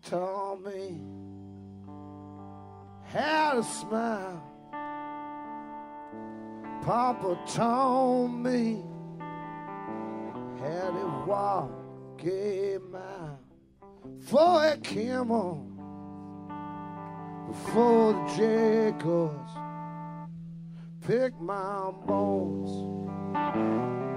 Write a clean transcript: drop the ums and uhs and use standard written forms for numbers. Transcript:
taught me how to smile. Papa taught me how to walk a mile. Before it came on, before the Jacobs picked my bones.